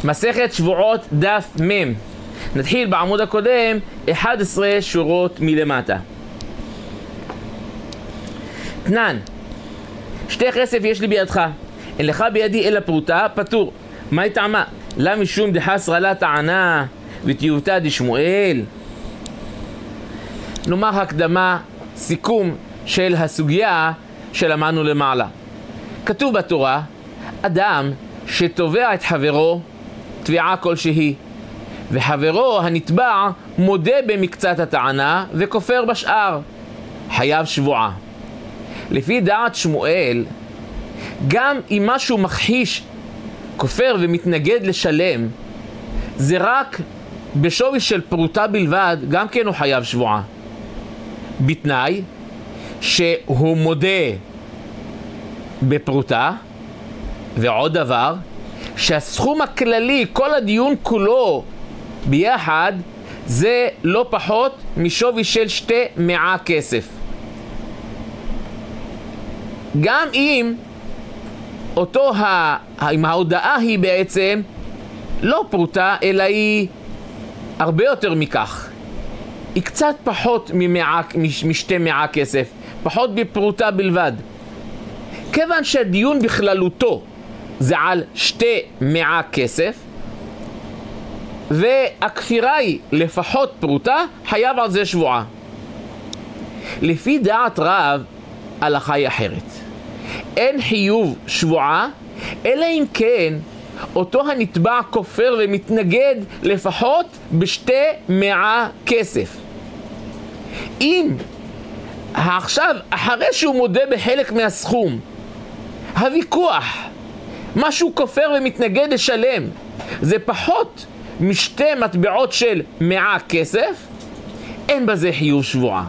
מסכת שבועות דף מ'. נתחיל בעמוד הקודם 11 שורות מלמטה. תנן, שתי כסף יש לי בידך, אין לך בידי אלא פרוטה, פטור. מה טעמה? לה משום דחסרה לה טענה ותיובתא דשמואל. נאמר הקדמה, סיכום של הסוגיה שלמדנו למעלה. כתוב בתורה, אדם שתובע את חברו תביעה כלשהי, וחברו הנתבע מודה במקצת הטענה וכופר בשאר, חייב שבועה. לפי דעת שמואל, גם אם משהו מכחיש, כופר ומתנגד לשלם, זה רק בשווי של פרוטה בלבד, גם כן הוא חייב שבועה. בתנאי שהוא מודה בפרוטה, ועוד דבר, שהסכום הכללי, כל הדיון כולו ביחד, זה לא פחות משווי של 200 כסף. גם אם אם ההודעה היא בעצם לא פרוטה, אלא היא הרבה יותר מכך. היא קצת פחות מ200 כסף, פחות בפרוטה בלבד. כיוון שהדיון בכללותו זה על 200 כסף, והכפירה היא לפחות פרוטה, חייב על זה שבועה. לפי דעת רב, הלכה היא אחרת. אין חיוב שבועה, אלא אם כן אותו הנתבע כופר ומתנגד לפחות ב200 כסף. אם עכשיו, אחרי שהוא מודה בחלק מהסכום, הוויכוח, משהו כופר ומתנגד לשלם, זה פחות משתי מטבעות של 100 כסף, אין בזה חיוב שבועה.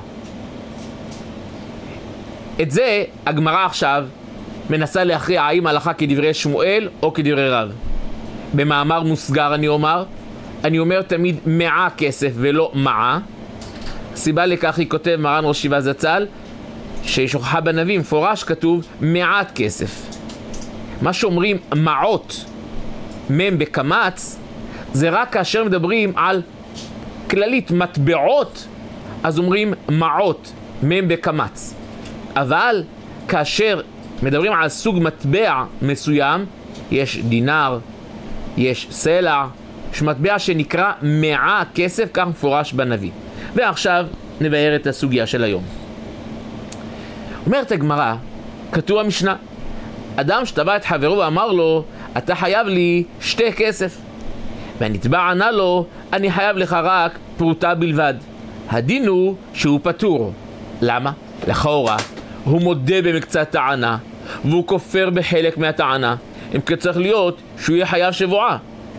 את זה הגמרא עכשיו מנסה להכריע האם הלכה כדברי שמואל או כדברי רב. במאמר מוסגר אני אומר תמיד 100 כסף ולא 100. הסיבה לכך היא כותב מרן ראש ישיבה זצ"ל, שיש הוכחה בנביא מפורש כתוב 100 כסף. מה שאומרים מעות מם בקמץ, זה רק כאשר מדברים על כללית מטבעות, אז אומרים מעות מם בקמץ. אבל כאשר מדברים על סוג מטבע מסוים, יש דינר, יש סלע, יש מטבע שנקרא 100 כסף, כך מפורש בנביא. ועכשיו נבהר את הסוגיה של היום. אומרת הגמרא, כתוב המשנה, אדם שתבע את חברו ואמר לו, אתה חייב לי 2 כסף. והנתבע ענה לו, אני חייב לך רק פרוטה בלבד. הדין הוא שהוא פטור. למה? לכאורה, הוא מודה במקצת טענה, והוא כופר בחלק מהטענה. אם צריך להיות שהוא יהיה חייב שבועה.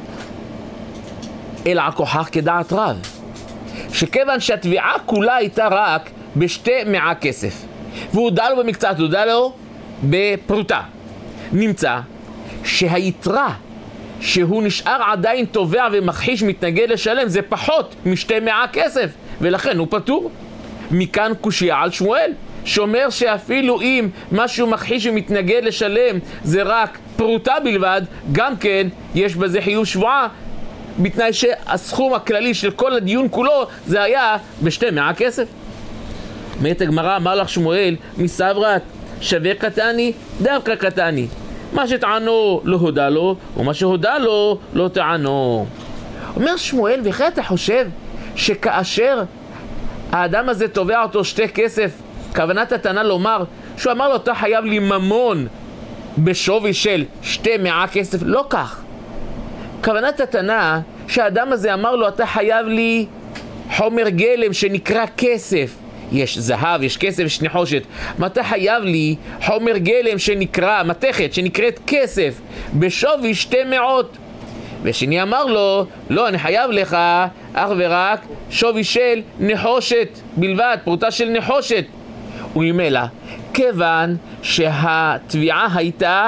אלא הכוחך כדעת רב, שכיוון שהתביעה כולה הייתה רק ב200 כסף, והוא הודע לו במקצת, הוא הודע לו בפרוטה, נמצא שהיתרה שהוא נשאר עדיין תובע ומכחיש מתנגד לשלם זה פחות מ200 כסף, ולכן הוא פטור. מכאן קושיה על שמואל שאומר שאפילו אם משהו מכחיש ומתנגד לשלם זה רק פרוטה בלבד, גם כן יש בזה חיוב שבועה, בתנאי שהסכום הכללי של כל הדיון כולו זה היה ב200 כסף. אומרת הגמרא, אמר לך שמואל מסברת שווה קטני דווקא קטני, מה שטענו לא הודע לו ומה שהודע לו לא טענו. אומר שמואל, וכי אתה חושב שכאשר האדם הזה תובע אותו 2 כסף, כוונת התנא לומר שהוא אמר לו אתה חייב לי ממון בשווי של 200 כסף? לא כך. כוונת התנא שהאדם הזה אמר לו אתה חייב לי חומר גלם שנקרא כסף. יש זהב, יש כסף, יש נחושת. מה אתה חייב לי חומר גלם שנקרא, מתכת שנקראת כסף בשווי 200. ושני אמר לו לא, אני חייב לך אך ורק שווי של נחושת בלבד, פרוטה של נחושת. וממילא, כיוון שהתביעה הייתה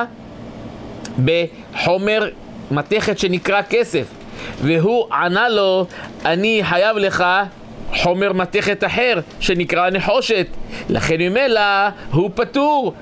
בחומר מתכת שנקרא כסף, והוא ענה לו אני חייב לך חומר מתכת אחר שנקרא נחושת, לכן ממילא הוא פטור.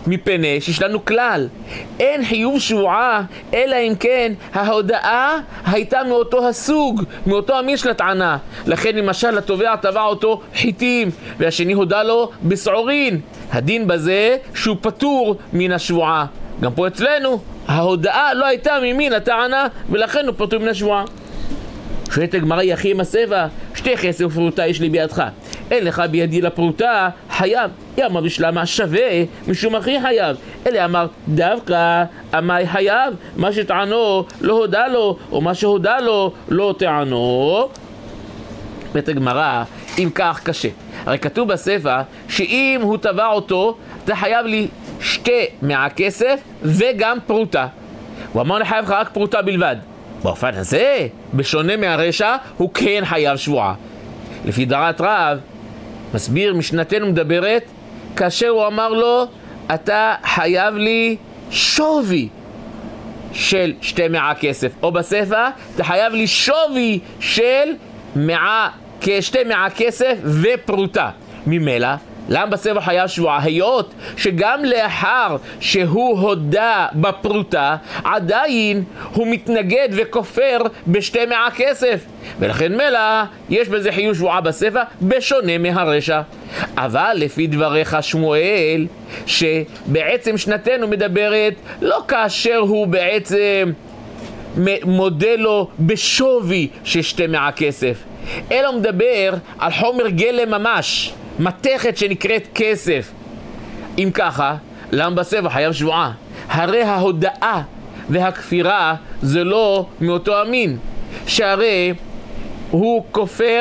מפני שיש לנו כלל, אין חיוב שבועה אלא אם כן ההודעה הייתה מאותו הסוג, מאותו המין של הטענה. לכן למשל התובע תבע אותו חיטים והשני הודה לו בשעורין, הדין בזה שהוא פטור מן השבועה. גם פה אצלנו ההודעה לא הייתה ממין הטענה ולכן הוא פטור מן השבועה. שואלת הגמרא, יחי עם הסבע, שתי כסף ופרוטה יש לי בידך, אין לך בידי לפרוטה, חייב. אמר בשלמה שווה משום אחי חייב, אלה אמר דווקא אמי חייב, מה שטענו לא הודע לו, או מה שהודע לו לא טענו. בית הגמרא, אם כך קשה, הרי כתוב בספר שאם הוא תבע אותו אתה חייב לי 2 מהכסף וגם פרוטה. הוא אמר חייב לך רק פרוטה בלבד. באופן הזה, בשונה מהרשע, הוא כן חייב שבועה. לפי דעת רב, מסביר משנתנו מדברת, כאשר הוא אמר לו, אתה חייב לי שווי של 2 כסף, או בספר, אתה חייב לי שווי של 2 כסף ופרוטה. ממילא, למה בספר חייב שבועה? היות שגם לאחר שהוא הודה בפרוטה, עדיין הוא מתנגד וכופר ב2 כסף. ולכן מילא יש בזה חיוב שבועה בספר בשונה מהרשע. אבל לפי דבריך שמואל, שבעצם שנתנו מדברת לא כאשר הוא בעצם מודה לו בשווי של 2 כסף, אלא הוא מדבר על חומר גלם ממש, מתכת שנקראת כסף. אם ככה, למה בספר חייב שבועה? הרי ההודעה והכפירה זה לא מאותו המין, שהרי הוא כופר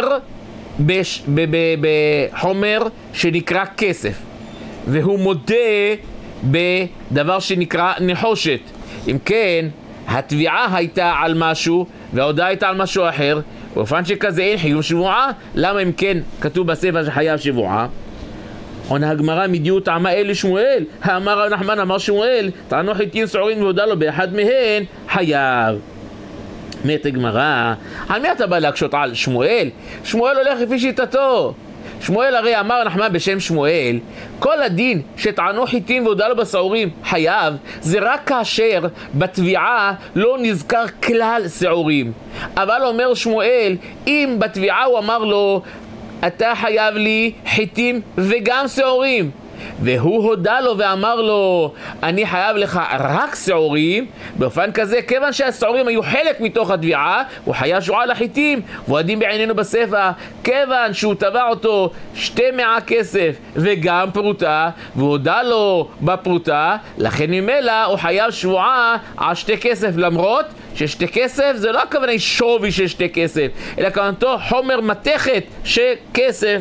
בחומר שנקרא כסף, והוא מודה בדבר שנקרא נחושת. אם כן, התביעה הייתה על משהו וההודעה הייתה על משהו אחר, באופן שכזה אין חיוב שבועה. למה אם כן כתוב בספר שחייב שבועה? עונה הגמרא, מדיו טעמה אלה שמואל, האמר נחמן אמר שמואל, טענו חיטין שעורין והודה לו באחד מהן, חייב. אומרת הגמרא, על מי אתה בא להקשות? על שמואל? שמואל הולך לפי שיטתו. שמואל הרי אמר נחמן בשם שמואל, כל הדין שטענו חיטים והודה לו בשעורים חייב, זה רק כאשר בתביעה לא נזכר כלל שעורים. אבל אומר שמואל, אם בתביעה הוא אמר לו אתה חייב לי חיטים וגם שעורים, והוא הודה לו ואמר לו אני חייב לך רק שעורים, באופן כזה כיוון שהשעורים היו חלק מתוך התביעה, הוא חייב שבועה לחיטים. ועדים בעינינו בספר, כיוון שהוא תבע אותו 2 כסף וגם פרוטה והוא הודה לו בפרוטה, לכן ממילא הוא חייב שבועה על 2 כסף, למרות ש2 כסף זה לא הכוונה שווי של 2 כסף, אלא כוונתו חומר מתכת שכסף.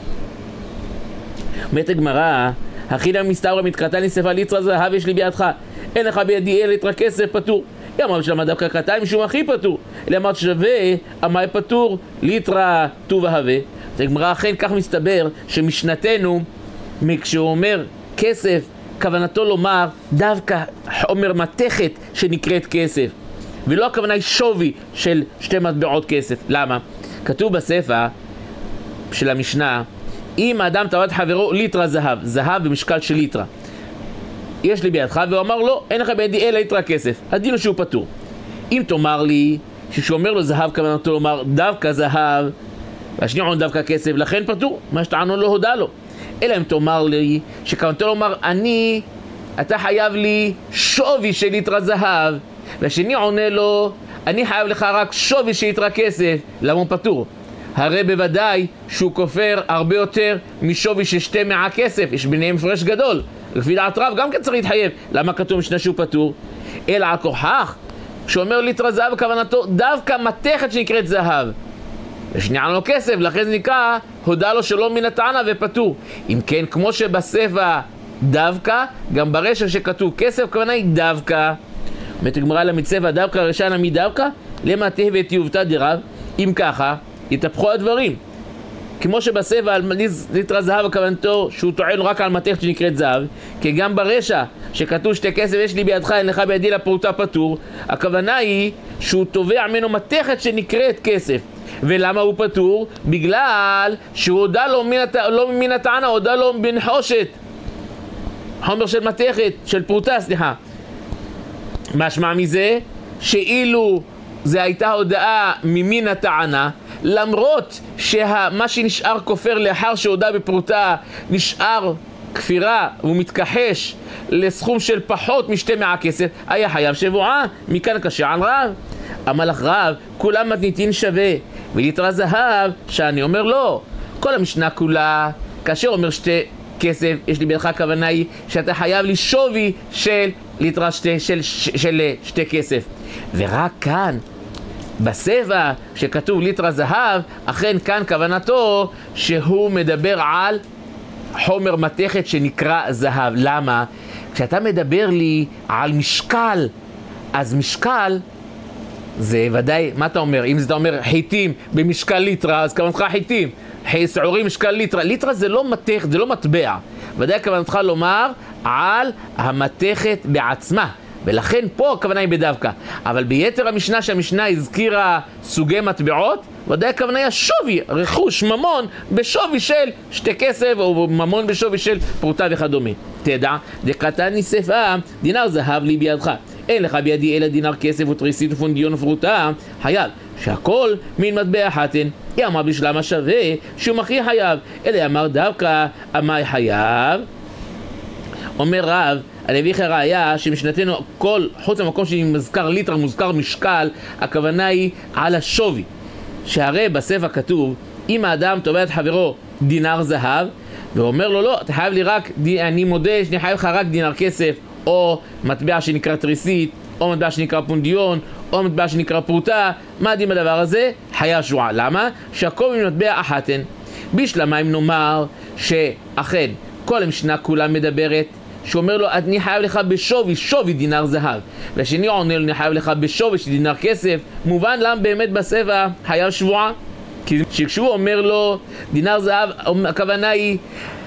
אומרת הגמרא, החילה מסתברא מתקרתה לי ספר ליטרא זהב יש לי בידך, אין לך בידי אלא ליטרא כסף פטור. אמר בשלמה דווקא קרתה משום הכי פטור, אלא אמרת שווה אמר פטור ליטרא ט"ו והווה. אז הגמרא אכן כך מסתבר שמשנתנו כשהוא אומר כסף כוונתו לומר דווקא חומר מתכת שנקראת כסף, ולא הכוונה היא שווי של 2 מטבעות כסף. למה? כתוב בספר של המשנה, אם האדם תבע את חברו ליטרה זהב, זהב במשקל של ליטרה, יש לי בידך, והוא אמר לו אין לך בידי אלא ליטרה כסף, הדין הוא שהוא פטור. אם תאמר לי שכשהוא אומר לו זהב כוונתו לומר דווקא זהב והשני עון דווקא כסף, לכן פטור, מה שטענו לא הודע לו. אלא אם תאמר לי שכוונתו לומר אתה חייב לי שווי של ליטרה זהב, והשני עונה לו אני חייב לך רק שווי של ליטרה כסף, למה הוא פטור? הרי בוודאי שהוא כופר הרבה יותר משווי של 2 כסף, יש ביניהם הפרש גדול. לפי דעת רב גם כן צריך להתחייב. למה כתוב משנה שהוא פטור? אלא על כוחך, כשאומר ליטרה זהב כוונתו דווקא מתכת שנקראת זהב, ושנייה לו כסף, לכן זה נקרא הודע לו שלא מן הטענה ופטור. אם כן, כמו שבספר דווקא, גם ברשע שכתוב כסף כוונה היא דווקא. אומרת הגמרא למצבע דווקא רשע נמי דווקא למה תהווה תיובתא דרב. אם ככה יתהפכו הדברים, כמו שבספר על ליטרה זהב הכוונתו שהוא טוען רק על מתכת שנקראת זהב, כי גם ברשע שכתוב 2 כסף יש לי בידך אין לך בידי לפרוטה פטור, הכוונה היא שהוא תובע ממנו מתכת שנקראת כסף. ולמה הוא פטור? בגלל שהוא הודע לו לא מן הטענה, הודע לו בנחושת. חומר של מתכת, של פרוטה, סליחה. משמע מזה שאילו זה הייתה הודעה ממין הטענה, למרות שמה שנשאר כופר לאחר שהודעה בפרוטה נשאר כפירה והוא מתכחש לסכום של פחות משתי מאה כסף, היה חייב שבועה. מכאן קשה על רב. אמר לך רב, כולם מתניתין שווה, וליטרה זהב שאני אומר לא. כל המשנה כולה, כאשר אומר שתי כסף, יש לי בידך הכוונה היא שאתה חייב לי שווי של ליטרה של שתי כסף. ורק כאן בסבע שכתוב ליטרה זהב, אכן כאן כוונתו שהוא מדבר על חומר מתכת שנקרא זהב. למה? כשאתה מדבר לי על משקל, אז משקל זה ודאי, מה אתה אומר? אם אתה אומר חיטים במשקל ליטרה, אז כוונתך חיטים, שעורים משקל ליטרה. ליטרה זה לא מתכת, זה לא מטבע. ודאי כוונתך לומר על המתכת בעצמה. ולכן פה הכוונה היא בדווקא. אבל ביתר המשנה שהמשנה הזכירה סוגי מטבעות, ודאי הכוונה היא שווי, רכוש, ממון, בשווי של שתי כסף, או ממון בשווי של פרוטה וכדומה. תדע, דקתן ניספה, דינר זהב לי בידך. אין לך בידי אלא דינר כסף ותריסית ופונדיון ופרוטה, חייב. שהכל מן מטבע חתן. היא אמר בשלמה שווה שהוא מכריע חייב. אלא אמר דווקא, אמר חייב. אומר רב, אני אביא לך ראיה שמשנתנו כל, חוץ למקום שמזכר ליטרה, מוזכר משקל, הכוונה היא על השווי. שהרי בספר כתוב, אם האדם תובע את חברו דינר זהב, ואומר לו לא, אתה חייב לי רק, אני מודה שאני חייב לך רק דינר כסף, או מטבע שנקרא תריסית, או מטבע שנקרא פונדיון, או מטבע שנקרא פרוטה, מה הדין בדבר הזה? חייב שבועה. למה? שהכל ממטבע אחתן. בשלמה אם נאמר שאכן כל המשנה כולה מדברת שאומר לו, אני חייב לך שווי דינר זהב. והשני עונה לו, אני חייב לך בשווי של דינר כסף. מובן למה באמת בסבע חייב שבועה. כי כשהוא אומר לו, דינר זהב, הכוונה היא,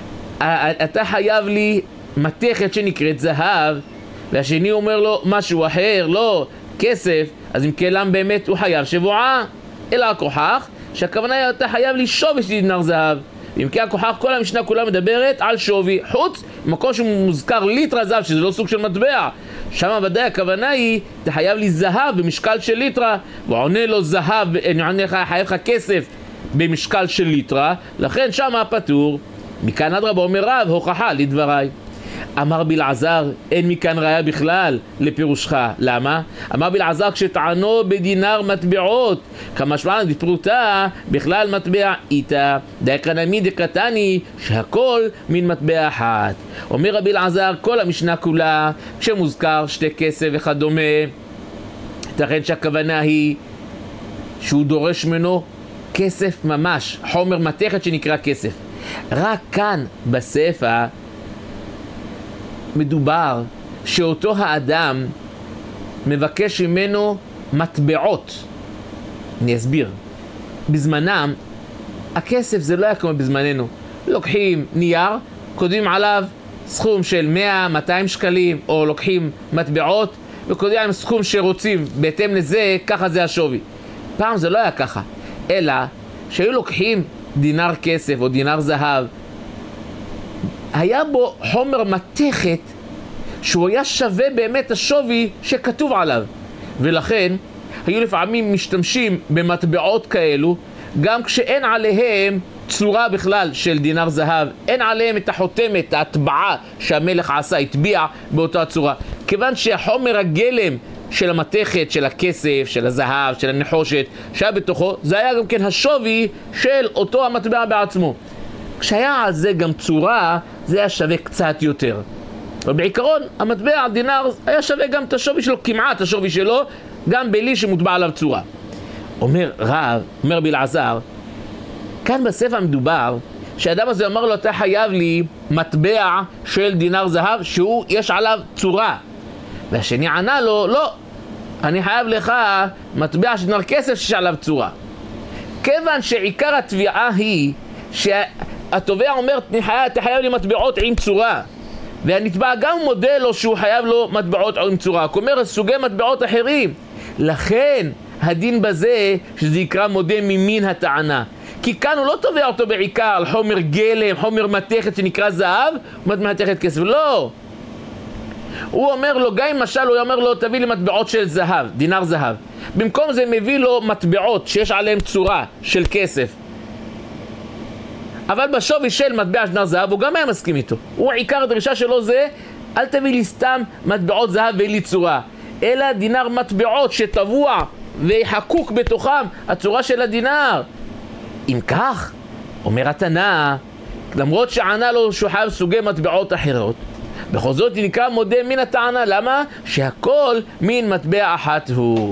אתה חייב לי מתכת שנקראת זהב. והשני אומר לו, משהו אחר, לא, כסף. אז אם כן למה באמת הוא חייב שבועה. אלא הכוחך, שהכוונה היא, אתה חייב לי שווי של דינר זהב. אם כן הכוחך, כל המשנה כולה מדברת על שווי, חוץ מקום שמוזכר ליטרה זהב, שזה לא סוג של מטבע. שם ודאי הכוונה היא, אתה חייב לי זהב במשקל של ליטרה, ועונה לו זהב, אני עונה לך, חייב לך כסף במשקל של ליטרה, לכן שם הפטור. מכאן אדרבה אומר רב, הוכחה לדבריי. אמר בלעזר, אין מכאן ראיה בכלל לפירושך. למה? אמר בלעזר, כשטענו בדינר מטבעות, כמשמען דפרוטה, בכלל מטבע איתה, דייקרנמי דקתני, שהכל מן מטבע אחת. אומר רבי אלעזר, כל המשנה כולה, כשמוזכר שתי כסף וכדומה, תכן שהכוונה היא שהוא דורש ממנו כסף ממש, חומר מתכת שנקרא כסף. רק כאן בספר מדובר שאותו האדם מבקש ממנו מטבעות. אני אסביר. בזמנם, הכסף זה לא היה כמו בזמננו. לוקחים נייר, כותבים עליו סכום של 100-200 שקלים, או לוקחים מטבעות, וכותבים עם סכום שרוצים. בהתאם לזה, ככה זה השווי. פעם זה לא היה ככה. אלא שהיו לוקחים דינר כסף או דינר זהב, היה בו חומר מתכת שהוא היה שווה באמת השווי שכתוב עליו. ולכן היו לפעמים משתמשים במטבעות כאלו גם כשאין עליהם צורה בכלל של דינר זהב, אין עליהם את החותמת, ההטבעה שהמלך עשה, הטביע באותה צורה. כיוון שהחומר הגלם של המתכת, של הכסף, של הזהב, של הנחושת שהיה בתוכו, זה היה גם כן השווי של אותו המטבע בעצמו. כשהיה על זה גם צורה, זה היה שווה קצת יותר. אבל בעיקרון, המטבע, דינר, היה שווה גם את השווי שלו, כמעט השווי שלו, גם בלי שמוטבע עליו צורה. אומר רב, אומר בלעזר, כאן בספר מדובר, שהאדם הזה אמר לו, אתה חייב לי מטבע של דינר זהב, שהוא, יש עליו צורה. והשני ענה לו, לא, אני חייב לך מטבע של דינר כסף שיש עליו צורה. כיוון שעיקר התביעה היא, שהתובע אומר, אתה חייב לי מטבעות עם צורה. והנתבע גם מודה לו שהוא חייב לו מטבעות עם צורה. כלומר, סוגי מטבעות אחרים. לכן, הדין בזה שזה יקרא מודה ממין הטענה. כי כאן הוא לא תובע אותו בעיקר על חומר גלם, חומר מתכת שנקרא זהב, מתכת כסף. לא. הוא אומר לו, גם אם משל הוא אומר לו, תביא לי מטבעות של זהב, דינר זהב. במקום זה מביא לו מטבעות שיש עליהם צורה של כסף. אבל בשווי של מטבע דינר זהב הוא גם היה מסכים איתו. הוא עיקר הדרישה שלו זה, אל תביא לי סתם מטבעות זהב ואין לי צורה, אלא דינר מטבעות שטבוע וחקוק בתוכם הצורה של הדינר. אם כך, אומר התנא, למרות שענה לו שהוא חייב סוגי מטבעות אחרות, בכל זאת נקרא מודה מן הטענה. למה? שהכל מן מטבע אחת הוא.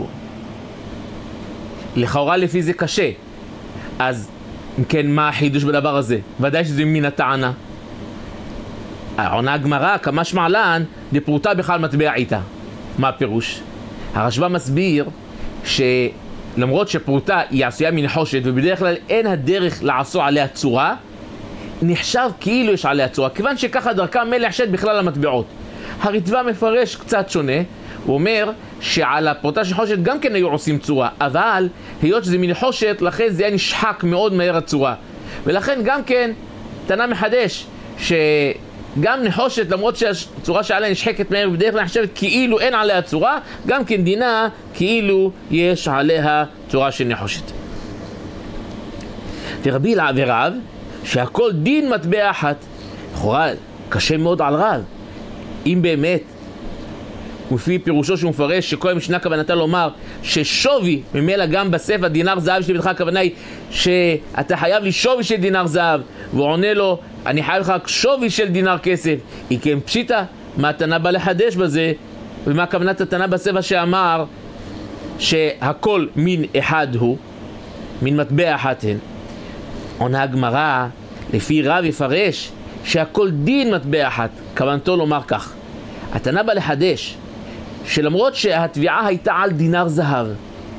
לכאורה לפי זה קשה. אז אם כן, מה החידוש בדבר הזה? ודאי שזה מן הטענה. עונה הגמרא, כמה שמעלן, דפרוטה בכלל מטבע איתה. מה הפירוש? הרשב"א מסביר שלמרות שפרוטה היא עשויה מנחושת ובדרך כלל אין הדרך לעשו עליה צורה, נחשב כאילו יש עליה צורה, כיוון שככה דרכה מלך שד בכלל המטבעות. הרטב"א מפרש קצת שונה, הוא אומר שעל הפרוטה של נחושת גם כן היו עושים צורה, אבל היות שזה מנחושת, לכן זה היה נשחק מאוד מהר הצורה. ולכן גם כן תנא מחדש שגם נחושת, למרות שהצורה שעליה נשחקת מהר בדרך כלל נחשבת כאילו אין עליה צורה, גם כן דינה כאילו יש עליה צורה של נחושת. ורבי ורב שהכל דין מטבע אחת. לכאורה קשה מאוד על רב. אם באמת, לפי פירושו שהוא מפרש שכל המשנה כוונתה לומר ששווי, ממילא גם בספר דינר זהב שלי בדרך הכוונה היא שאתה חייב לי שווי של דינר זהב, והוא עונה לו אני חייב לך שווי של דינר כסף. היא כן פשיטה, מה התנא בא לחדש בזה, ומה כוונת התנא בספר שאמר שהכל מין אחד הוא, מין מטבע אחת הן. עונה הגמרא, לפי רב יפרש שהכל דין מטבע אחת, כוונתו לומר כך. התנא בא לחדש שלמרות שהתביעה הייתה על דינר זהב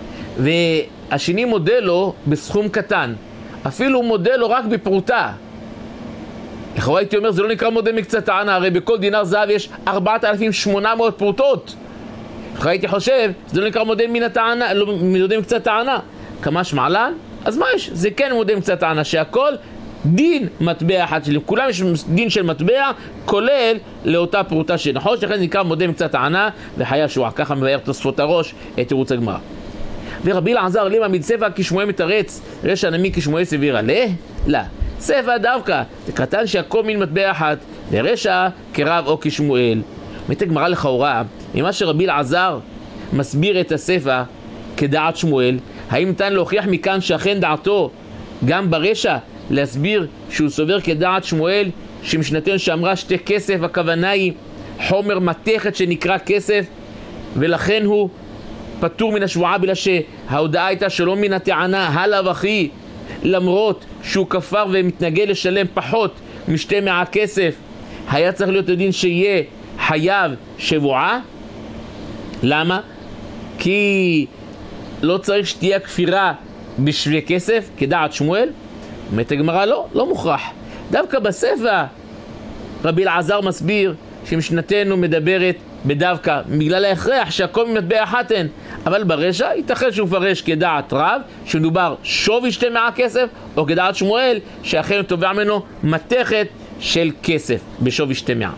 והשני מודה לו בסכום קטן, אפילו מודה לו רק בפרוטה, לכאורה הייתי אומר זה לא נקרא מודה מקצת טענה, הרי בכל דינר זהב יש 4,800 פרוטות. לכאורה הייתי חושב זה לא נקרא מודה מן הטענה, לא מודה מקצת טענה. כמה שמעלן? אז מה יש? זה כן מודה מקצת טענה שהכל דין מטבע אחת שלי, כולם יש דין של מטבע כולל לאותה פרוטה של נחושת, לכן נקרא מודה מקצת טענה וחיי שועה. ככה מבאר תוספות הראש את תירוץ הגמרא. ורבי אלעזר לימה מצבע כשמואל מתרץ רשע נמי כשמואל סביר עלה? לא. סבע דווקא, זה קטן שהכל מין מטבע אחת, ורשע כרב או כשמואל. אומרת הגמרא לכאורה, ממה שרבי אלעזר מסביר את הסבע כדעת שמואל, האם ניתן להוכיח מכאן שאכן דעתו גם ברשע להסביר שהוא סובר כדעת שמואל שמשנתנו שאמרה שתי כסף, הכוונה היא חומר מתכת שנקרא כסף, ולכן הוא פטור מן השבועה בגלל שההודעה הייתה שלא מן הטענה הלאה וכי, למרות שהוא כפר ומתנגד לשלם פחות משתי מאה כסף, היה צריך להיות הדין שיהיה חייב שבועה. למה? כי לא צריך שתהיה כפירה בשווה כסף כדעת שמואל. אומרת הגמרא לא מוכרח. דווקא בספר רבי אלעזר מסביר שמשנתנו מדברת בדווקא בגלל ההכרח שהכל ממטבע אחת הן, אבל ברשע ייתכן שהוא מפרש כדעת רב שמדובר שווי שתי מאה כסף, או כדעת שמואל שאכן תובע ממנו מתכת של כסף בשווי שתי מאה,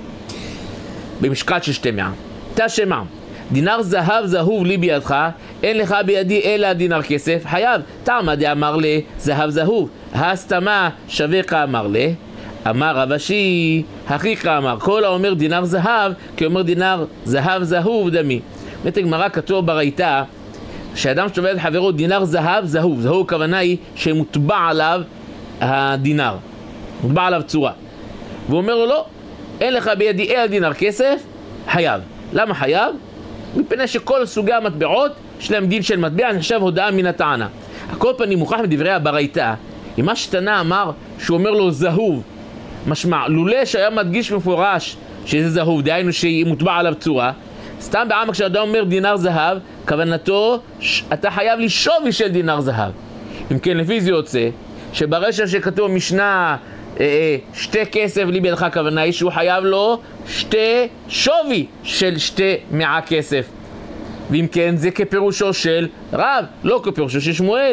במשקל של שתי מאה. תשמע, דינר זהב זהוב לי בידך, אין לך בידי אלא דינר כסף, חייב. תמה דאמר לי זהב זהוב, הסתמה שווה אמר לי, אמר רב אשי, הכיך אמר, כל האומר דינר זהב, כי אומר דינר זהב זהוב דמי. באמת הגמרא כתוב ברייתא, שאדם שתובע את חברו דינר זהב זהוב, זהוב הכוונה היא שמוטבע עליו הדינר, מוטבע עליו צורה. והוא אומר לו לא, אין לך בידי אלא דינר כסף, חייב. למה חייב? מפני שכל סוגי המטבעות יש להם דין של מטבע, נחשב הודעה מן הטענה. הכל פנים מוכח מדברי הברייתא, אם מה שתנא אמר שהוא אומר לו זהוב, משמע, לולא שהיה מדגיש מפורש שזה זהוב, דהיינו שהיא מוטבע עליו צורה, סתם בעם כשאדם אומר דינר זהב, כוונתו אתה חייב לי שווי של דינר זהב. אם כן, לפי זה יוצא שברשע שכתוב משנה שתי כסף לי בידך, הכוונה היא שהוא חייב לו שתי שווי של שתי מאה כסף. ואם כן, זה כפירושו של רב, לא כפירושו של שמואל.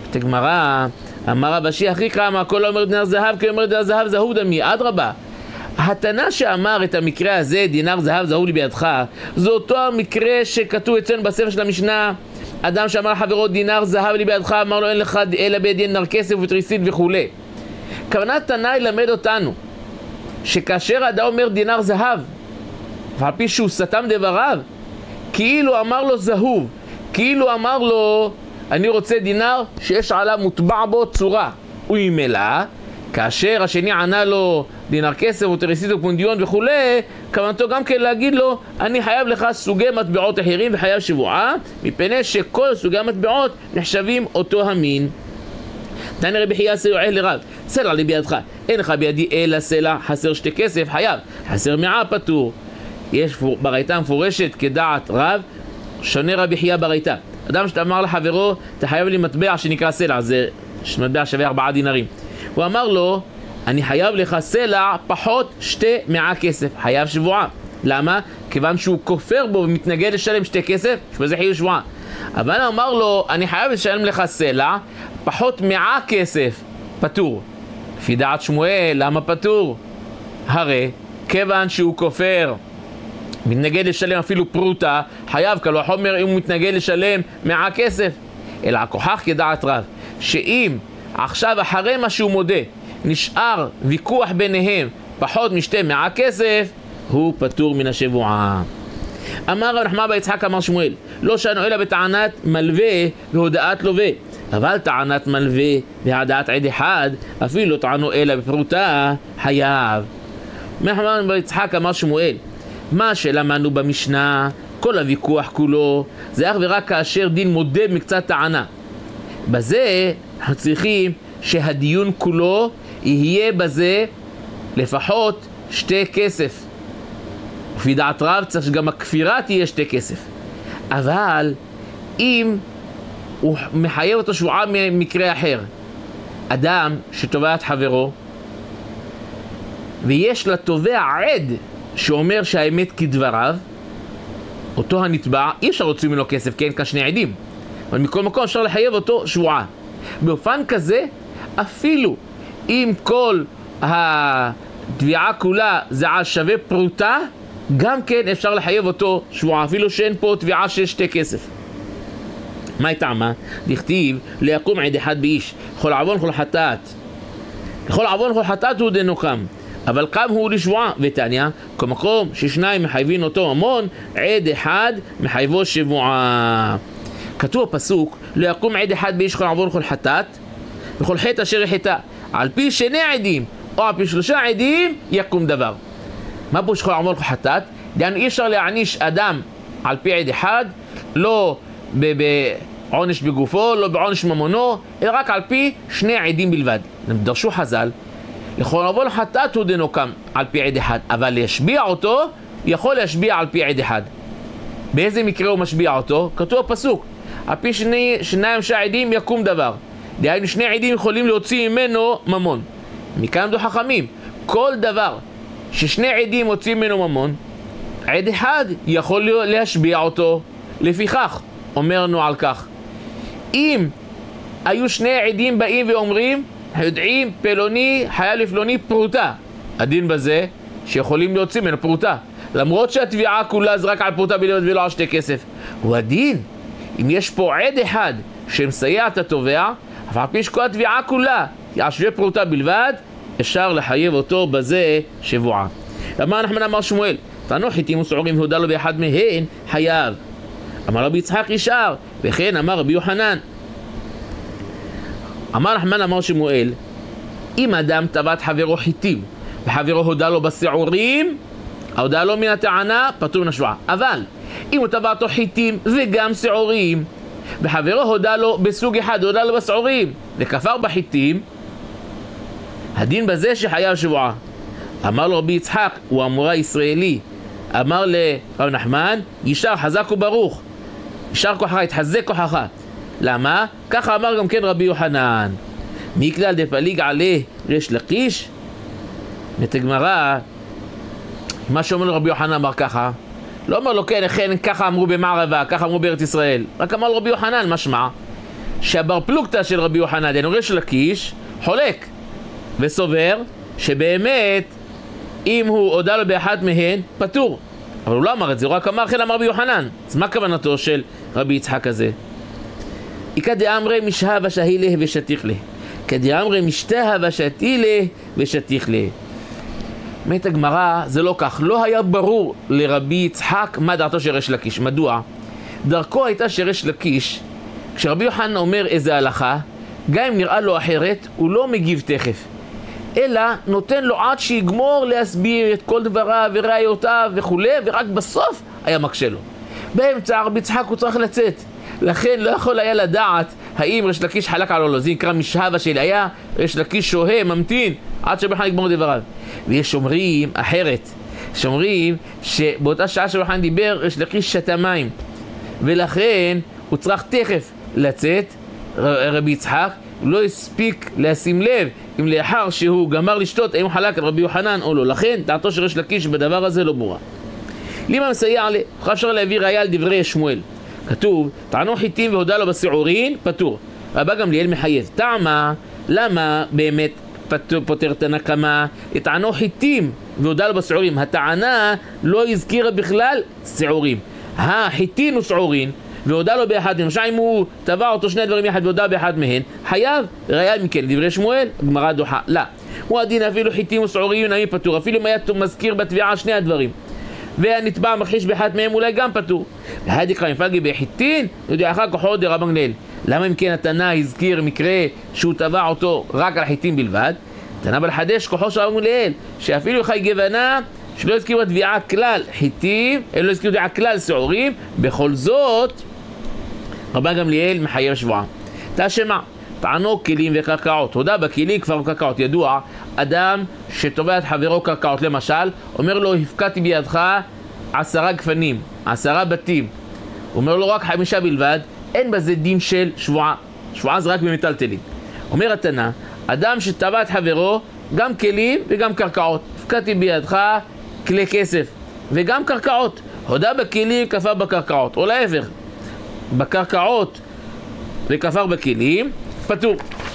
תגמרא, אמר רב אשי הכי כמה, כל אומר דינר זהב, כי אומר דינר זהב זהוב דמי, אדרבה. התנא שאמר את המקרה הזה, דינר זהב זהוב לי בידך, זה אותו המקרה שכתוב אצלנו בספר של המשנה, אדם שאמר לחברו דינר זהב לי בידך, אמר לו אין לך אלא בידי דינר כסף ותריסית וכו'. כוונת תנא ילמד אותנו שכאשר האדם אומר דינר זהב, ועל פי שהוא סתם דבריו, כאילו אמר לו זהוב, כאילו אמר לו אני רוצה דינר שיש עליו מוטבע בו צורה, וממילא כאשר השני ענה לו דינר כסף ותריסית ופונדיון וכו', כוונתו גם כן להגיד לו אני חייב לך סוגי מטבעות אחרים וחייב שבועה, מפני שכל סוגי המטבעות נחשבים אותו המין. תנא רבי חייא סיועל לרב, סלע לי בידך, אין לך בידי אלא סלע, חסר שתי כסף חייב, חסר מאה פטור. יש ברייתא מפורשת כדעת רב, שונה רבי חייא ברייתא. אדם שאמר לחברו אתה חייב לי מטבע שנקרא סלע, זה מטבע שווה 4 דינרים. הוא אמר לו אני חייב לך סלע פחות 200 כסף, חייב שבועה. למה? כיוון שהוא כופר בו ומתנגד לשלם 2 כסף, שבזה חיוב שבועה. אבל הוא אמר לו אני חייב לשלם לך סלע פחות 100 כסף, פטור. לפי דעת שמואל, למה פטור? הרי כיוון שהוא כופר מתנגד לשלם אפילו פרוטה, חייב, קל וחומר אם הוא מתנגד לשלם 100 כסף. אלא הכוחך כדעת רב, שאם עכשיו אחרי מה שהוא מודה נשאר ויכוח ביניהם פחות מ200 כסף, הוא פטור מן השבועה. אמר רב נחמן בר יצחק אמר שמואל, לא שאנו אלא בטענת מלווה והודעת לווה, אבל טענת מלווה והודעת עד אחד אפילו לא טענו אלא בפרוטה, חייב. נחמן בר יצחק אמר שמואל, מה שלמדנו במשנה, כל הוויכוח כולו זה אך ורק כאשר דין מודה מקצת טענה. בזה אנחנו צריכים שהדיון כולו יהיה בזה לפחות 2 כסף. לפי דעת רב צריך שגם הכפירה תהיה 2 כסף. אבל אם הוא מחייב אותו שבועה ממקרה אחר, אדם שתובע את חברו ויש לתובע עד שאומר שהאמת כדבריו, אותו הנתבע אי אפשר להוציא ממנו כסף, כי אין כאן 2 עדים, אבל מכל מקום אפשר לחייב אותו שבועה. באופן כזה אפילו אם כל התביעה כולה זה על שווה פרוטה, גם כן אפשר לחייב אותו שבועה, אפילו שאין פה תביעה של 2 כסף. מה טעמה? דכתיב ליקום עד אחד באיש, כל עוון כל חטאת, לכל עוון כל חטאת הוא דנו קם, אבל קם הוא לשבועה. ותניא, כל מקום ששניים מחייבים אותו ממון, עד אחד מחייבו שבועה. כתוב הפסוק לא יקום עד אחד באיש כל עוון כל חטאת וכל חטא אשר יחטא, על פי 2 עדים או על פי 3 עדים יקום דבר. מה פה שכל עוון כל חטאת? דהיינו אי אפשר להעניש אדם על פי עד אחד, לא בעונש בגופו, לא בעונש ממונו, אלא רק על פי 2 עדים בלבד. דרשו חז"ל, לכל עוון חטאת הוא דנו קם על פי עד אחד, אבל להשביע אותו יכול להשביע על פי עד אחד. באיזה מקרה הוא משביע אותו? כתוב הפסוק, על פי 2 עדים יקום דבר. דהיינו 2 עדים יכולים להוציא ממנו ממון. מכאן דו חכמים, כל דבר ש2 עדים מוצאים ממנו ממון, עד אחד יכול להשביע אותו. לפיכך אומרנו על כך, אם היו 2 עדים באים ואומרים יודעים פלוני חייב לפלוני פרוטה, הדין בזה שיכולים להוציא ממנו פרוטה, למרות שהתביעה כולה זה רק על פרוטה בלבד ולא על 2 כסף. הוא הדין אם יש פה עד אחד שמסייע את התובע, אבל על פי שכל התביעה כולה על שווה פרוטה בלבד, אפשר לחייב אותו בזה שבועה. למה נחמן אמר שמואל, טענו חיטים ושעורים והודה לו באחד מהן, חייב. אמר רבי יצחק ישר, וכן אמר רבי יוחנן. אמר נחמן אמר שמואל, אם אדם תבע את חברו חיטים וחברו הודה לו בשעורים, ההודעה לו מן הטענה פטור מן השבועה. אבל אם הוא תבע אותו חיטים וגם שעורים וחברו הודה לו בסוג אחד, הודה לו בשעורים וכפר בחיטים, הדין בזה שחייב שבועה. אמר לו רבי יצחק, הוא אמורה ישראלי, אמר לרב נחמן, ישר חזק וברוך, ישר כוחך, התחזק כוחך. למה? ככה אמר גם כן רבי יוחנן. מכלל דפליג עלה ריש לקיש, מתגמרה, מה שאומר רבי יוחנן אמר ככה, לא אומר לו כן, ככה אמרו במערבה, ככה אמרו בארץ ישראל, רק אמר רבי יוחנן, משמע שהבר פלוגתא של רבי יוחנן, דהיינו ריש לקיש, חולק וסובר שבאמת אם הוא הודה לו באחת מהן, פטור. אבל הוא לא אמר את זה, הוא רק אמר כן אמר רבי יוחנן. אז מה כוונתו של רבי יצחק הזה? איכא דאמרי משהה ושהילה ושתיך לה. כדאמרי משתהה ושתילה ושתיך לה. אומרת הגמרא, זה לא כך. לא היה ברור לרבי יצחק מה דעתו של ריש לקיש. מדוע? דרכו הייתה שריש לקיש, כשרבי יוחנן אומר איזה הלכה, גם אם נראה לו אחרת, הוא לא מגיב תכף, אלא נותן לו עד שיגמור להסביר את כל דבריו וראיותיו וכו', ורק בסוף היה מקשה לו. באמצע רבי יצחק הוא צריך לצאת, לכן לא יכול היה לדעת האם ריש לקיש חלק עליו לא. זה נקרא משהה של היה, ריש לקיש שוהה, ממתין עד שרבי יוחנן יגמור דבריו. ויש שומרים אחרת, שומרים שבאותה שעה שרבי יוחנן דיבר, ריש לקיש שתה מים, ולכן הוא צריך תכף לצאת. רבי יצחק לא הספיק לשים לב אם לאחר שהוא גמר לשתות האם הוא חלק על רבי יוחנן או לא. לכן דעתו של ריש לקיש בדבר הזה לא ברורה. לימה מסייע לה, אפשר להביא ראיה על דברי שמואל. כתוב, טענו חיטים והודה לו בשעורין, פטור. רבא גמליאל מחייב. טעמה, למה באמת פותר תנא קמא? טענו חיטים והודה לו בשעורין. הטענה לא הזכירה בכלל שעורים. החיטין ושעורין והודה לו באחד מהם. אם הוא טבע אותו שני דברים יחד והודה באחד מהן, חייב. ראיה מכן, דברי שמואל, הגמרא דוחה. לא. הוא הדין אפילו חיטים ושעורין נמי פטור. אפילו אם היה מזכיר בתביעה שני הדברים, והנתבע מכחיש באחד מהם, אולי גם פטור. והדיקרא מפלגי בחיטין, יודע אחר כוחו דרבן גמליאל. למה אם כן התנא הזכיר מקרה שהוא טבע אותו רק על חיטין בלבד? תנא בא לחדש כוחו של רבן גמליאל, שאפילו חי גוונה שלא הזכירו בתביעה כלל חיטים, לא הזכירו בתביעה כלל שעורים, בכל זאת רבן גמליאל מחייב שבועה. תשמע, טענו כלים וקרקעות. הודה בכלים כבר וקרקעות. ידוע, אדם שתובע את חברו קרקעות, למשל, אומר לו, הפקעתי בידך 10 גפנים, 10 בתים. אומר לו רק 5 בלבד, אין בזה דין של שבועה. שבועה זה רק במטלטלים. אומר התנא, אדם שתבע את חברו, גם כלים וגם קרקעות. הפקעתי בידך כלי כסף וגם קרקעות. הודה בכלים, כפר בקרקעות. או להפך, בקרקעות וכפר בכלים, פטור.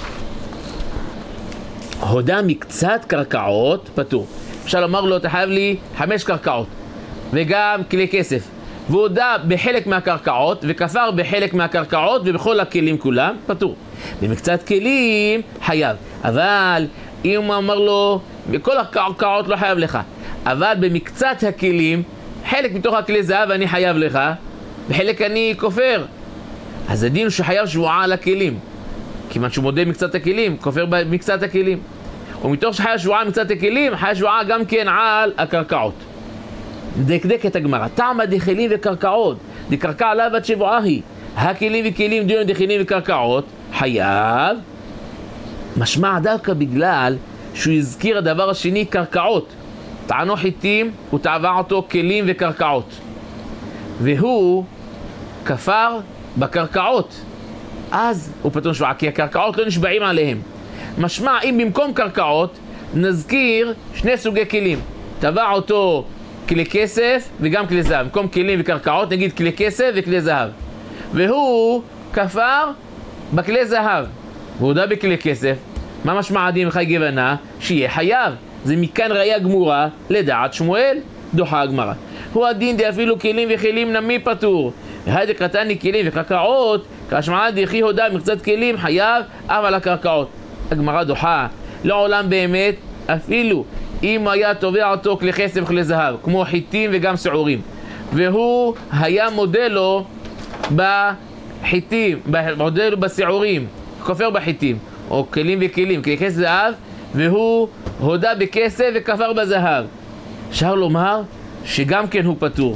הודה מקצת קרקעות, פטור. אפשר לומר לו, אתה חייב לי 5 קרקעות וגם כלי כסף, והודה בחלק מהקרקעות וכפר בחלק מהקרקעות ובכל הכלים כולם, פטור. במקצת כלים חייב. אבל אם הוא אמר לו, בכל הקרקעות לא חייב לך, אבל במקצת הכלים, חלק מתוך הכלי זהב אני חייב לך וחלק אני כופר, אז הדין הוא שחייב שבועה על הכלים, כיוון שהוא מודה מקצת הכלים, כופר במקצת הכלים. ומתוך שחייב שבועה מקצת הכלים, חייב שבועה גם כן על הקרקעות. דקדק את הגמרא. טעמה דכלים וקרקעות, דקרקע לאו עד שבועה היא. הכלים וכלים דיון דכלים וקרקעות, חייב. משמע דווקא בגלל שהוא הזכיר הדבר השני, קרקעות. טענו חיטים, הוא טבע אותו כלים וקרקעות, והוא כפר בקרקעות, אז הוא פטור שבועה, כי הקרקעות לא נשבעים עליהם. משמע, אם במקום קרקעות נזכיר 2 סוגי כלים, טבע אותו כלי כסף וגם כלי זהב, במקום כלים וקרקעות נגיד כלי כסף וכלי זהב, והוא כפר בכלי זהב והוא הודה בכלי כסף, מה משמע הדין חי גוונה? שיהיה חייב. זה מכאן ראיה גמורה לדעת שמואל. דוחה הגמרא, הוא הדין די אפילו כלים וכלים נמי פטור. והיידה קטני כלים וקרקעות, כשמע דכי הודה מקצת כלים חייב אף על הקרקעות. הגמרא דוחה, לעולם באמת, אפילו אם היה תובע אותו כלי כסף וכלי זהב, כמו חיטים וגם שעורים, והוא היה מודה לו בחיטים, מודה לו בשעורים, כופר בחיטים, או כלים וכלים, כלי כסף זהב, והוא הודה בכסף וכפר בזהב, אפשר לומר שגם כן הוא פטור.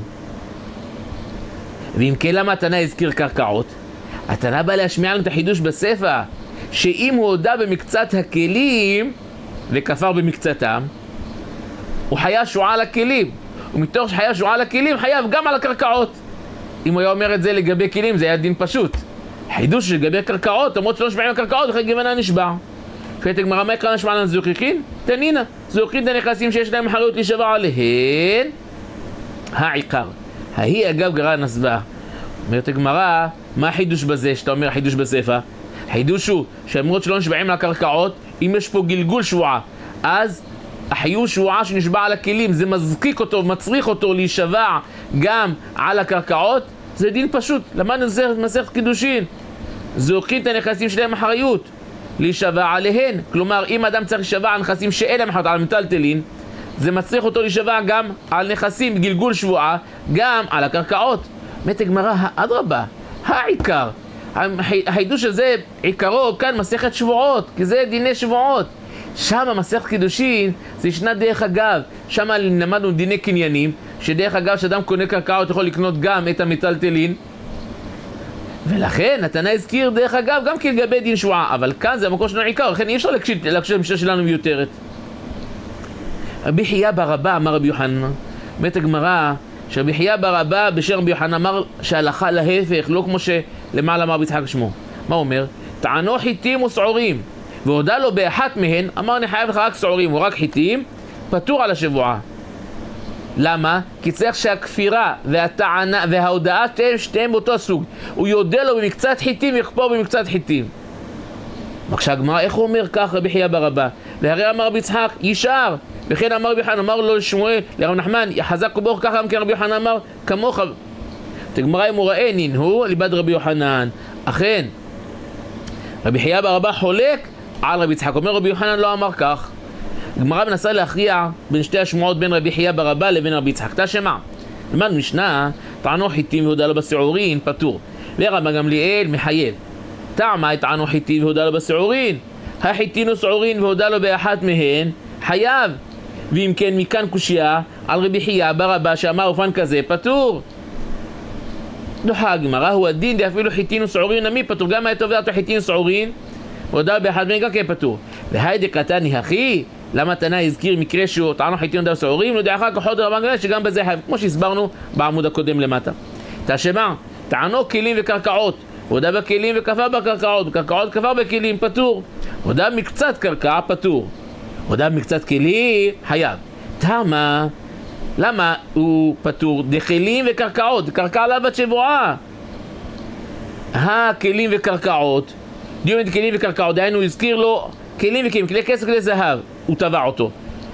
ואם כן, למה התנא הזכיר קרקעות? התנא בא להשמיע לנו את החידוש בספר, שאם הוא הודה במקצת הכלים וכפר במקצתם, הוא חייב שבועה על הכלים, ומתוך שחייב שבועה על הכלים חייב גם על הקרקעות. אם הוא היה אומר את זה לגבי כלים, זה היה דין פשוט. חידוש לגבי קרקעות, למרות שלא שבעים הקרקעות, וכי גוונה נשבע. שואלת הגמרא, מה יקרא נשבע לנו זוכיחין? תנינה, זוכין את הנכסים שיש להם אחריות להישבע עליהן, העיקר. ההיא אגב גרע נסבע. אומרת הגמרא, מה החידוש בזה שאתה אומר חידוש בספר? חידוש הוא שלמרות שלא נשבעים לקרקעות, אם יש פה גלגול שבועה, אז החיוב שבועה שנשבע על הכלים, זה מזקיק אותו ומצריך אותו להישבע גם על הקרקעות, זה דין פשוט. למדנו מסכת קידושין, זוכים את הנכסים שלהם אחריות להישבע עליהן. כלומר, אם אדם צריך להישבע על נכסים שאין להם אחריות, על מטלטלין, זה מצריך אותו להישבע גם על נכסים בגלגול שבועה, גם על הקרקעות. אומרת הגמרא, אדרבה, העיקר, החידוש הזה עיקרו כאן מסכת שבועות, כי זה דיני שבועות. שם מסכת קידושין זה ישנה דרך אגב, שם למדנו דיני קניינים, שדרך אגב שאדם קונה קרקעות יכול לקנות גם את המטלטלין, ולכן התנא הזכיר דרך אגב גם כלגבי דין שבועה, אבל כאן זה המקור שלנו עיקר, לכן אי אפשר להקשיב למשנה שלנו מיותרת. רבי חייא בר אבא אמר רבי יוחנן, אומרת הגמרא שרבי חייא בר אבא בשם רבי יוחנן אמר שהלכה להפך, לא כמו שלמעלה אמר רבי יצחק שמו. מה אומר? טענו חיטים ושעורים, והודה לו באחת מהן, אמר אני חייב לך רק שעורים או רק חיטים, פטור על השבועה. למה? כי צריך שהכפירה והטענה וההודעה שתיהם באותו סוג. הוא יודע לו במקצת חיטים ויכפור במקצת חיטים. בבקשה הגמרא, איך הוא אומר כך רבי חייא בר אבא? והרי אמר רבי יצחק, ישר. וכן אמר רבי יוחנן, אמר לו לשמואל, לרב נחמן, חזק וברוך, ככה גם כן רבי יוחנן אמר, כמוך. תגמרא אם הוא ראה נינהו, ליבד רבי יוחנן. אכן, רבי חייא בר אבא חולק על רבי יצחק. אומר רבי יוחנן לא אמר כך. גמרא מנסה להכריע בין שתי השמועות בין רבי חייא בר אבא לבין רבי יצחק. תשמע, למד משנה, טענו חיטים והודה לו בשעורין, פטור. ורבא גמליאל מחייב. טעמה טענו חיטים והודה לו בשעורין, החיטין ושעורין והודה לו באחת מהן, חייב. ואם כן מכאן קושיה על רבי חייא בר אבא שאמר אופן כזה, פטור. דוחה הגמרא, הוא הדין אפילו חיטין ושעורין נמי פטור, גם היה תובע אותו חיטין ושעורין והודה באחת מהן גם כן פטור. והיידי קטני הכי, למה תנא הזכיר מקרה שהוא טענו חיטין והודה בשעורין, לא יודע אחר כך עוד רבן גמליאל שגם בזה חייב, כמו שהסברנו בעמוד הקודם למטה. תשמע, טענו כלים וקרקעות, והודה בכלים וכפר בקרקעות, בקרקעות כפר בכלים, פטור. הודה מקצת קרקע, פטור. הודה מקצת כלים, חייב. תמה, למה הוא פטור? דכלים וקרקעות, קרקע עליו בת שבועה. הכלים וקרקעות, דיון את כלים וקרקעות, דהיינו הזכיר לו כלים וכלים, כלי כסף וכלי זהב, הוא טבע אותו.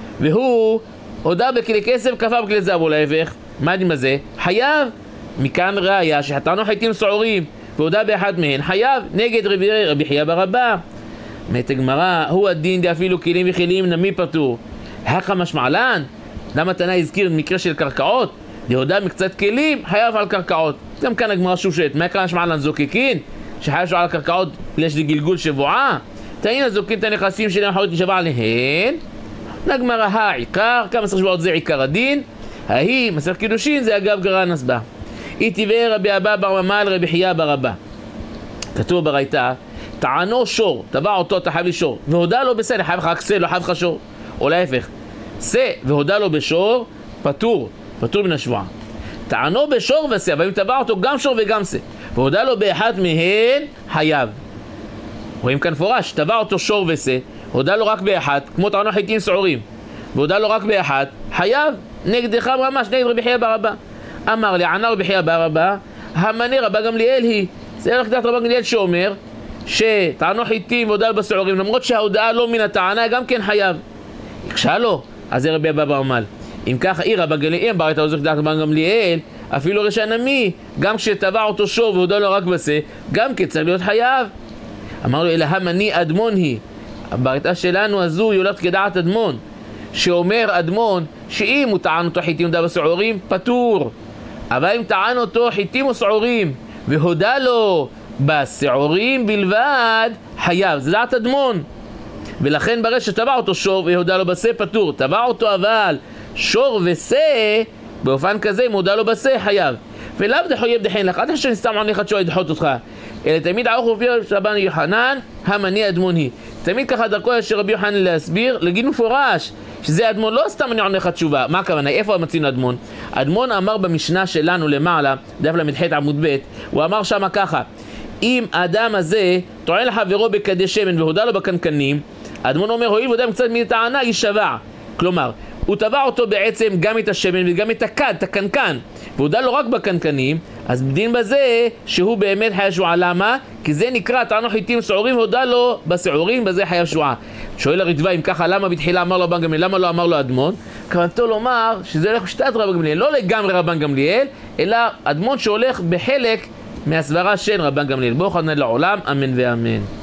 והוא הודה בכלי כסף וכפר בכלי זהב, או להפך, מה הדין הזה? חייב. מכאן ראיה שטענו חיטים שעורים והודה באחד מהן, חייב נגד רבי חייא בר אבא. אומרת הגמרא, הוא הדין דאפילו כלים וכלים נמי פטור. הכא משמע לן, למה תנא הזכיר מקרה של קרקעות? להודה מקצת כלים, חייב על קרקעות. גם כאן הגמרא שוב שואלת, מה כאן משמע לן זוקקין? שחייב על הקרקעות יש לי גלגול שבועה? תאין הזוקקין את הנכסים שלהם אחריות להישבע עליהן. הגמרא העיקר, כמה מסכת שבועות זה עיקר הדין, ההיא מסכת קידושין זה אגב גרן הסבא. איתיבי רבי אבא בר ממל רבי חייא בר אבא. כתוב ברייתא, טענו שור, טבע אותו, אתה חייב לי שור, והודה לו בסה, חייב לך רק סה, לא חייב לך שור. או להפך, סה והודה לו בשור, פטור, פטור מן השבועה. טענו בשור וסה, אבל אם טבע אותו גם שור וגם סה, והודה לו באחת מהן, חייב. רואים כאן פורש, טבע אותו שור וסה, הודה לו רק באחת, כמו טענו חיטין שעורים, והודה לו רק באחת, חייב, נגדך ממש, נגד רבי חייא בר אבא. אמר לי, ענה רבי חייא בר אבא, המנה רבא גמליאל היא. זה הולך לדעת רבא גמליאל שאומר שטענו חיטים והודה לו בשעורים, למרות שההודעה לא מן הטענה, גם כן חייב. הקשה לו, אז זה רבי אבא בר ממל. אם ככה, רבא גמליאל, ברית הולך לדעת רבא גמליאל, אפילו רשע נמי, גם כשטבע אותו שור והודה לו רק בשה, גם כן צריך להיות חייב. אמר לו, אלא המני אדמון היא. הברית שלנו הזו היא הולכת כדעת אדמון, שאומר אדמון שאם הוא טען אותו חיטים והודה בשעורים, פטור. אבל אם טען אותו חיטים ושעורים והודה לו בשעורים בלבד, חייב. זה דעת אדמון. ולכן ברגע שטבע אותו שור והודה לו בשה, פטור. טבע אותו אבל שור ושה, באופן כזה אם הודה לו בשה, חייב. ולאו דחויב דחין לך, עד שנסתם עוני אחד שואל דחות אותך, אלא תמיד ערוך ופיו של רבן יוחנן, המני אדמון היא. תמיד ככה דרכו של רבי יוחנן להסביר, להגיד מפורש שזה אדמון, לא סתם אני עונה לך תשובה. מה הכוונה? איפה מצינו אדמון? אדמון אמר במשנה שלנו למעלה, דף למדחת עמוד ב', הוא אמר שמה ככה, אם האדם הזה טוען לחברו בקדי שמן והודה לו בקנקנים, אדמון אומר, הואיל והודה קצת מטענה, יישבע. כלומר, הוא טבע אותו בעצם גם את השמן וגם את הכד, את הקנקן, והודה לו רק בקנקנים, אז בדין בזה שהוא באמת חייב שבועה. למה? כי זה נקרא טענו חיטים שעורים והודה לו בשעורים, בזה חייב שבועה. שואל הרדווה, אם ככה, למה בתחילה אמר לו רבן גמליאל, למה לא אמר לו אדמון? כוונתו לומר שזה הולך בשיטת רבן גמליאל, לא לגמרי רבן גמליאל, אלא אדמון שהולך בחלק מהסברה של רבן גמליאל. ברוך ה' לעולם, אמן ואמן.